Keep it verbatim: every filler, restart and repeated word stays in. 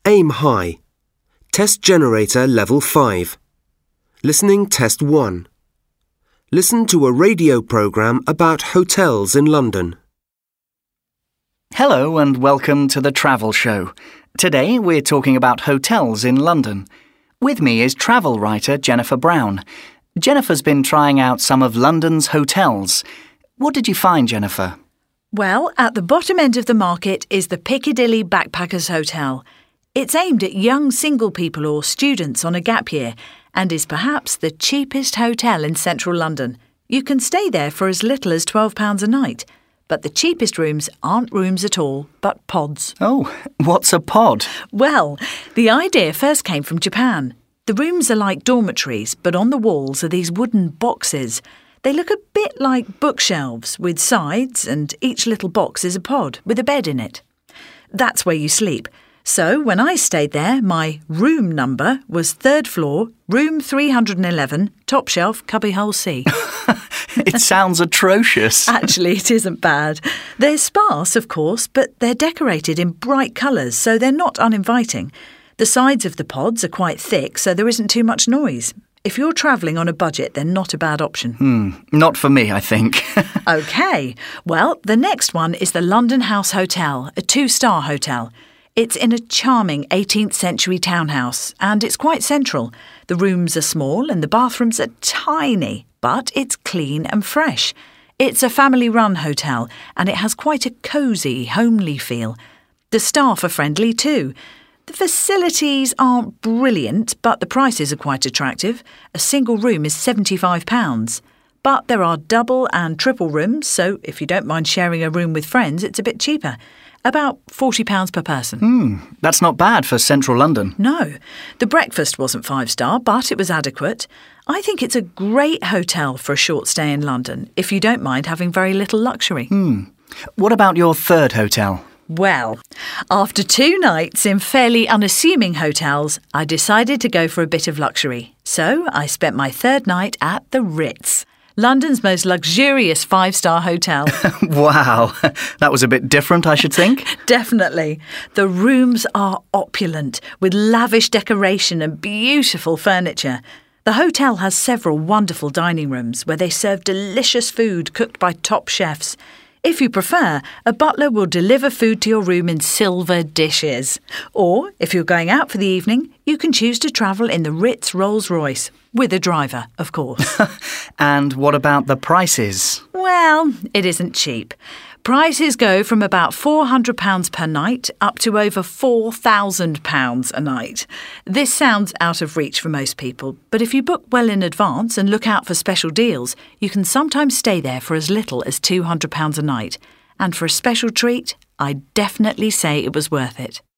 Aim high. Test generator level five. Listening test one. Listen to a radio programme about hotels in London. Hello and welcome to the Travel Show. Today we're talking about hotels in London. With me is travel writer Jennifer Brown. Jennifer's been trying out some of London's hotels. What did you find, Jennifer? Well, at the bottom end of the market is the Piccadilly Backpackers Hotel. It's aimed at young single people or students on a gap year and is perhaps the cheapest hotel in central London. You can stay there for as little as twelve pounds a night. But the cheapest rooms aren't rooms at all, but pods. Oh, what's a pod? Well, the idea first came from Japan. The rooms are like dormitories, but on the walls are these wooden boxes. They look a bit like bookshelves with sides, and each little box is a pod with a bed in it. That's where you sleep. So when I stayed there, my room number was third floor, room three hundred eleven, top shelf, cubbyhole C. It sounds atrocious. Actually, it isn't bad. They're sparse, of course, but they're decorated in bright colours, so they're not uninviting. The sides of the pods are quite thick, so there isn't too much noise. If you're travelling on a budget, they're not a bad option. Hmm, not for me, I think. OK. Well, the next one is the London House Hotel, a two-star hotel. It's in a charming eighteenth century townhouse, and it's quite central. The rooms are small and the bathrooms are tiny, but it's clean and fresh. It's a family-run hotel, and it has quite a cosy, homely feel. The staff are friendly too. The facilities aren't brilliant, but the prices are quite attractive. A single room is seventy-five pounds. But there are double and triple rooms, so if you don't mind sharing a room with friends, it's a bit cheaper. About forty pounds per person. Hmm, that's not bad for central London. No. The breakfast wasn't five-star, but it was adequate. I think it's a great hotel for a short stay in London, if you don't mind having very little luxury. Hmm. What about your third hotel? Well, after two nights in fairly unassuming hotels, I decided to go for a bit of luxury. So I spent my third night at the Ritz, London's most luxurious five-star hotel. Wow, that was a bit different, I should think. Definitely. The rooms are opulent, with lavish decoration and beautiful furniture. The hotel has several wonderful dining rooms where they serve delicious food cooked by top chefs. If you prefer, a butler will deliver food to your room in silver dishes. Or, if you're going out for the evening, you can choose to travel in the Ritz Rolls-Royce, with a driver, of course. And what about the prices? Well, it isn't cheap. Prices go from about four hundred pounds per night up to over four thousand pounds a night. This sounds out of reach for most people, but if you book well in advance and look out for special deals, you can sometimes stay there for as little as two hundred pounds a night. And for a special treat, I definitely say it was worth it.